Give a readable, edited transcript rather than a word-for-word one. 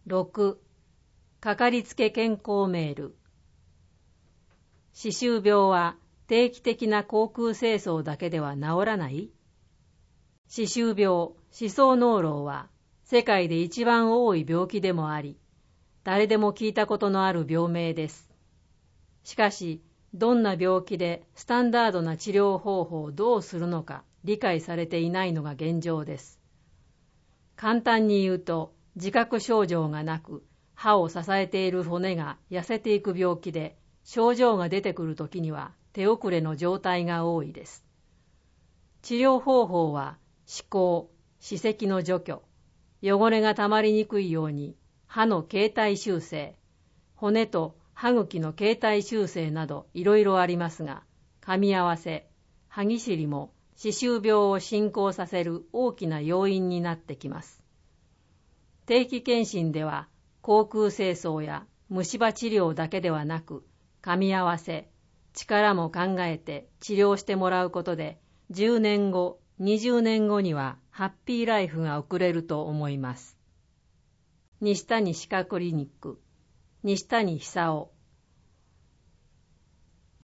6. かかりつけ健康メール。歯周病は定期的な口腔清掃だけでは治らない？歯周病、歯槽膿漏は世界で一番多い病気でもあり、誰でも聞いたことのある病名です。しかし、どんな病気でスタンダードな治療方法をどうするのか理解されていないのが現状です。簡単に言うと、自覚症状がなく、歯を支えている骨が痩せていく病気で、症状が出てくるときには手遅れの状態が多いです。治療方法は、歯垢、歯石の除去、汚れがたまりにくいように歯の形態修正、骨と歯茎の形態修正などいろいろありますが、噛み合わせ、歯ぎしりも歯周病を進行させる大きな要因になってきます。定期検診では、口腔清掃や虫歯治療だけではなく、噛み合わせ、力も考えて治療してもらうことで、10年後、20年後にはハッピーライフが送れると思います。西谷歯科クリニック、西谷久夫。